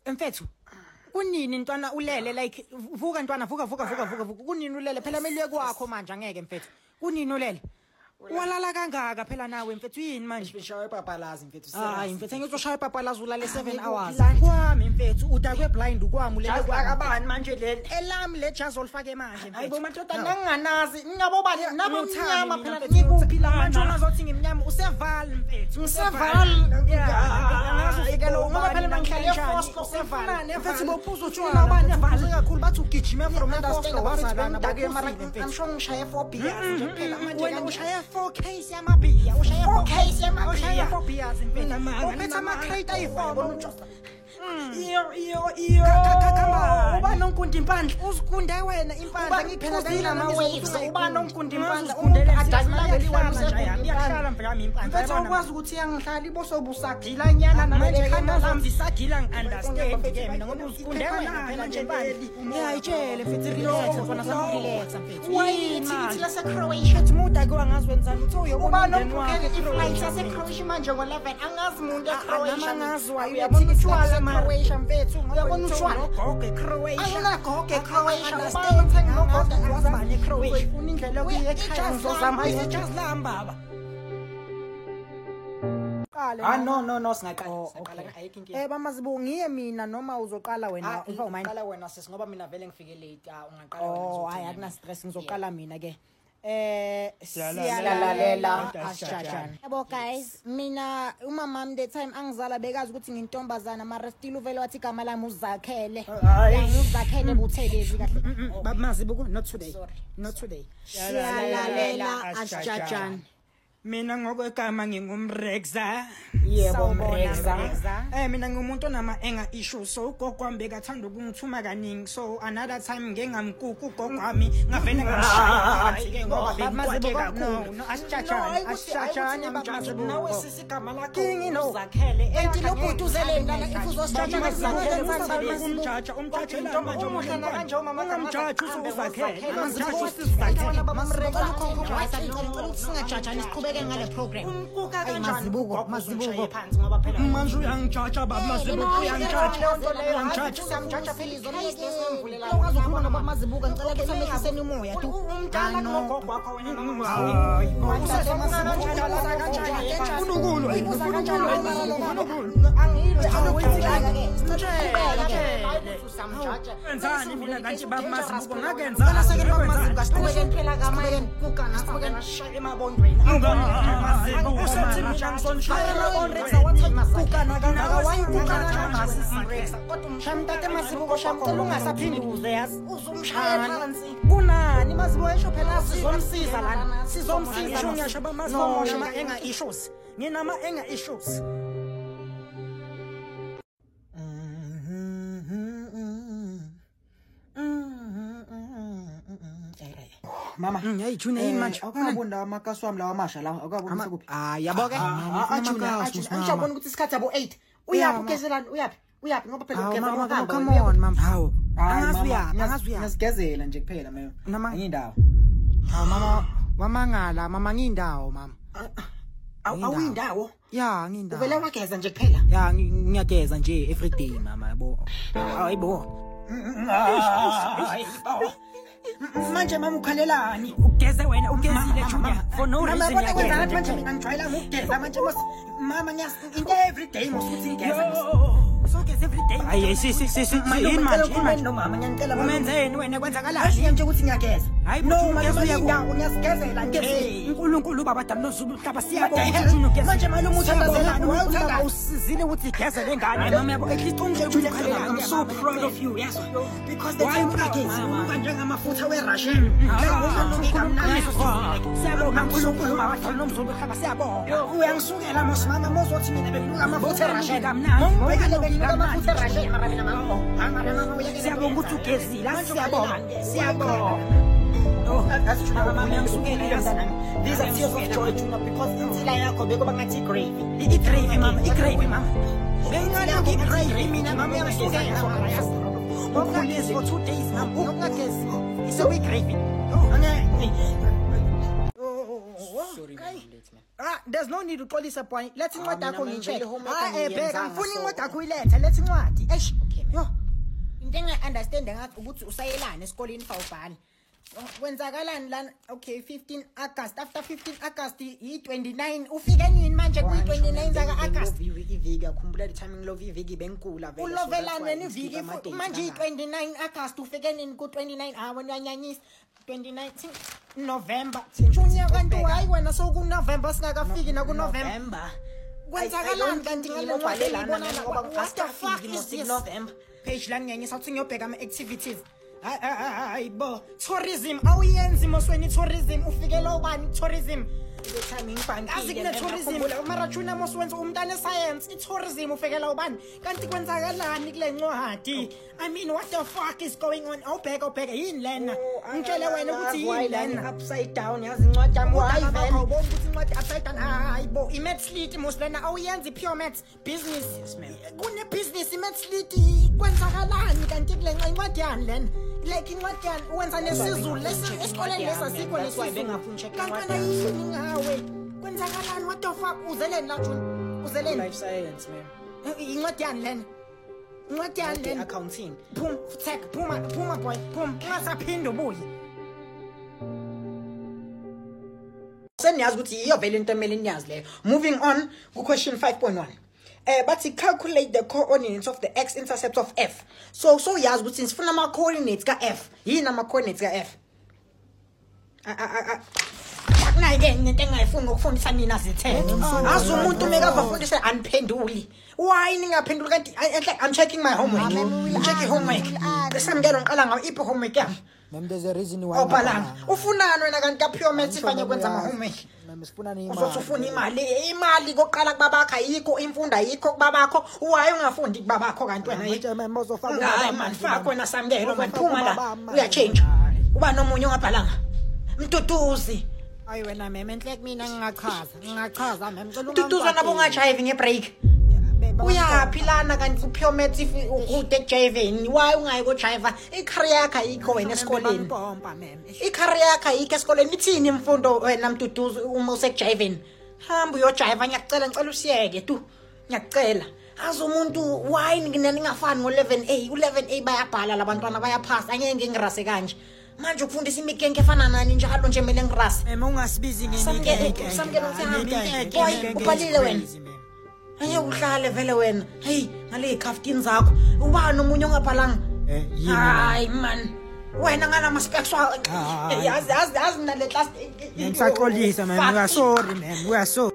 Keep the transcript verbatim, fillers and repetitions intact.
Mfethu kunini ntwana ulele like vuka ntwana vuka vuka vuka vuka kunini ulele phela meliye kwakho manje angeke mfethu kunini ulele walala kangaka phela nawe mfethu yini manje Bishawe papalazi mfethu hayi mfethu ngizoshaya papalazi ulale seven hours kwami mfethu udakwe blind ukwami ulele akabani manje leli elami le jazi olifake manje mfethu hayibo madoda nginganazi ngiyabobani nabo mnyama phela ngikuphi la manje unazothi ngimnyama useval mfethu useval ngazofika lo ngoba phela mangihlale eFosto useval mfethu bophuza utshwala abanye abazi kakhulu bathi ugijime from eFosto wazalana ndake mara ngisho ngishaye four beers nje phela manje wena ushaya four case yamabhiya ushaya four case yamabhiya ushaya four beers mfethu uphethe ama crate ayi-four iyo iyo iyo uba nonkundi impandla uzikunde wena impandla ngiphela ama waves uba nonkundi impandla iyahlala mfami impandla mfethu ukwazi ukuthi yangihlala iboso busagila nyana manje khanda zami zisagila ngi-understand ke mina ngoba uzikunde wena phela nje impandla yayitshele mfethu relax mfana sami relax mfethu wayini manje lase Croatia muda ke wangazi wenzani uthi uba nonkundi iflight yase Croatia manje ngo eleven angazi umuntu eCroatia angazi wayo uyabona utshwala Croatia mfethu uyabona utshwala gogo eCroatia awunagogo eCroatia uba ngogogo wazibani eCroatia ufuna indlela yokuya ekhaya ngizozama ijazi lami baba ah no no no singaqala singaqala ayikho inkinga eh bamazibu ngiye mina noma uzoqala wena ufa umayini qala wena sis ngoba mina vele ngifike late ah ungaqala wena oh hayi akuna stress ngizoqala mina ke eh siyalalela asijajana yabo guys mina umama mami the time angizala bekazi ukuthi ngintombazana mara still uvele wathi igama lami uzakhele uzakhele buthelezi kahle bamazibu not today not today siyalalela asijajana mina ngokwegama ngingumrexa yebo mrexa eh mina ngumuntu onama enga issue so ugogo wami bekathanda ukungithuma kaningi so another time ngeke ngamkuku ugogo wami ngavele ngashaya ke ngoba bemazibu kakhulu no asijajana asijajana bamazibu nawe sisigama lakho uzakhele enti lobhutuzele ndana ifuzo sijajana zakhele umjaja umjaja into manje umuhlala kanje umama ngamjaja uzakhele umjaja usizakhele bamrexa singajajana isiqhubeke ngale program umkuka kanjani mazibuko mazibuko phansi ngoba phela manje uyangijaja baba mazibuko uyangijaja uyangijaja samjaja phela izolo lesimvulela ukwazi ukukhuluma noma mazibuko ngicela ke samehliseni umoya tu umntana nogogo wakho wena noma hayi usase mazibuko uqala kanjani uNkulunkulu uNkulunkulu angiyile awuthilaka ke siqhubeka ke samjaja wenzani mina kanti baba mazibuko ngakenzana seke baba mazibuko asiqhubeke phela kamaye kukana siqhubeke nashaya emabondweni usethi mina ngisonshayela onrexa wathi kukana kangaka wayukukana ngasisirexa kodwa umshamtate mazibuko shamcela ungasaphinduze yazi uzumshaya phansi kunani mazibuko esho phela sizomsiza lana sizomsiza ngisho ngiyasho bamazibuko ngosho ama enga issues nginama enga issues mama hey june yini manje akabonda amakasi wami lawa amasha la akabonisa kuphi ah yabo ke angijabona ukuthi isikhathi abo eight uyapi ugezelani uyapi uyapi ngoba phela ugeza ngoba come on mama hawo angazi uyapi angazi uyapi ngasigezela nje kuphela mina ngiyindawo hawo mama wamangala mama ngiyindawo mama awuyindawo ya ngiyindawo uvela wageza nje kuphela ya ngiyageza nje everyday mama yabo hayibo manje mama ukhalelani ugeze wena ugezile junior for no reason yakhe manje mina ngijwayela ukugeza manje mama ngiyas into every day musuthi ngigeza so geza every day ayi si si si yini manje manje no mama ngiyantela umenzeni wena kwenzakalani nje ukuthi ngiyageza hayi no manje uyindawo ngiyasigezela ngeze uNkulunkulu baba dam nozulu hlaba siyabona junior ugeza manje manje umuthandazelani wawuthanda usizile ukuthi igeze lengane mama yabo at least ungeke ukhalelani I'm so proud of you yes because the time package uba njengamafutha weRussian siyabona uNkulunkulu baba dam nomzulu hlaba siyabona uyangisukela mosmama mozothi mina bekunuka amafutha eRussian siyabonga ukuthi ugezile siyabonga siyabonga these are tears of joy Juna because insila yakho bekuba ngathi gravy i-gravy mama i-gravy mama bengana i-gravy mina mama yangisukela ukhulezi for two days mama ungagezi so i-gravy sorry ah there's no need uxolisa point let's incwadi yakho ngicheck ah eh bheka ngifuna incwadi yakho ilethe let's incwadi eish okay understand ngathi ukuthi usayelana esikoleni fawubhali kwenzakalani lana okay fifteen August after fifteen August yi twenty-nine ufike nini manje kuyi twenty-nine zaka August iviki akhumbula the timing love iviki benkula vele ulovelana wena iviki manje yi twenty-nine August ufike nini ku twenty-nine ah wena uyanyanyisa twenty-nine November junior kanti hayi wena so ku November singakafiki na ku November kwenzakalani kanti ngalobhalelana ngoba what the fuck is this November page la ngiyanyisa uthi ngiyobheka ama activities hayi bo tourism awuyenzi mosweni tourism ufikela ubani tourism the timing bank azikune tourism mara juna moswenza umntana science I tourism ufikela ubani kanti kwenzakalani kule ncwadi I mean what the fuck is going on awubheka ubheka yini lena ngitshele wena ukuthi yini lena upside down yazi incwadi yami hayi vele ubona ukuthi incwadi upside down hayi bo I maths lit moslena awuyenzi pure maths business kune business I maths lit kwenzakalani kanti kule incwadi yani lena like incwadi yani wenza nesizulu lesi esikoleni lesa sikho lesizulu bengafuntshe kankana yini ngawe kwenzakalani what the fuck uzeleni la June uzeleni life science man incwadi yani lena incwadi yani lena accounting phum tech phuma phuma boy phum ungasaphinda ubuye seniyazi ukuthi iyo vele into emele niyazi leyo moving on ku question five point one eh but calculate the coordinates of the x-intercept of f so so yazi ukuthi sifuna ama coordinates ka f yini ama coordinates ka f nayi into engayifuni ukufundisa nina zithene azu umuntu mekavafundisa aniphenduli why ningaphenduli kanti I'm checking my homework I'm checking homework besamngena ngiqala ngawo ipho homework yami mem there's a reason why awubhalanga ufunani wena kanti ka pure maths ifanye kwenza ama homework mem sifuna ni uzothi ufuna imali imali koqala kubabakho ayikho imfundo ayikho kubabakho why ungafundi kubabakho kanti wena yini mem uzofaka hayi man fuck wena samngelo man phuma la uya change uba nomunye ongabhalanga mtutuzi ayi wena mem enhle kumina ngingachaza ngingachaza mem ngicela mtutuzi nabo ungajive ngebreak uyaphilana kanti pure maths if ukude kujiveni why ungayi ko driver icareer yakho ayikho wena esikoleni icareer yakho ayikho esikoleni ithini imfundo wena mtutuzi uma usekujiveni hamba uyojiva ngiyacela ngicela usiyeke tu ngiyacela azi umuntu why ningafani ngo eleven A eleven A bayabhala labantwana bayaphasa angeke ngirase kanje manje ukufundisa imikenke efana nani njalo nje mele ngirase ema ungasibizi ngenike samkelo uthahamba boy ubhalile wena anye uhlale vele wena hey ngale khaftin zakho ubani umunye ongabhalanga hayi man wena ngana ama specs yazi yazi yazi nale class ngisaxolisa man we are sorry man we are sorry